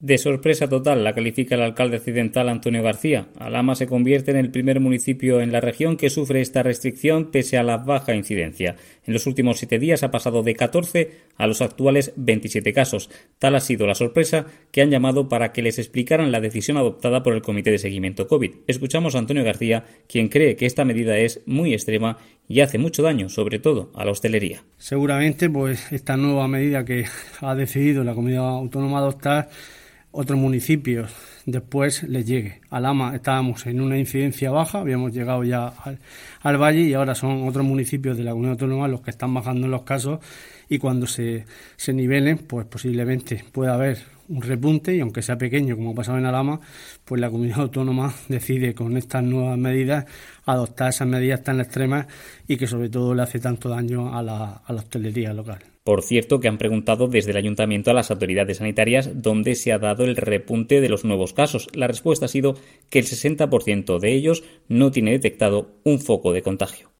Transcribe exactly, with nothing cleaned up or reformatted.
De sorpresa total la califica el alcalde accidental Antonio García. Alhama se convierte en el primer municipio en la región que sufre esta restricción pese a la baja incidencia. En los últimos siete días ha pasado de catorce a los actuales veintisiete casos. Tal ha sido la sorpresa que han llamado para que les explicaran la decisión adoptada por el Comité de Seguimiento COVID. Escuchamos a Antonio García, quien cree que esta medida es muy extrema y hace mucho daño, sobre todo a la hostelería. Seguramente, pues esta nueva medida que ha decidido la Comunidad Autónoma adoptar, otros municipios después les llegue. Alhama estábamos en una incidencia baja, habíamos llegado ya al, al valle y ahora son otros municipios de la Comunidad Autónoma los que están bajando los casos y cuando se, se nivelen, pues posiblemente pueda haber un repunte y aunque sea pequeño como ha pasado en Alhama, pues la Comunidad Autónoma decide con estas nuevas medidas adoptar esas medidas tan extremas y que sobre todo le hace tanto daño a la, a la hostelería local. Por cierto, que han preguntado desde el Ayuntamiento a las autoridades sanitarias dónde se ha dado el repunte de los nuevos casos. La respuesta ha sido que el sesenta por ciento de ellos no tiene detectado un foco de contagio.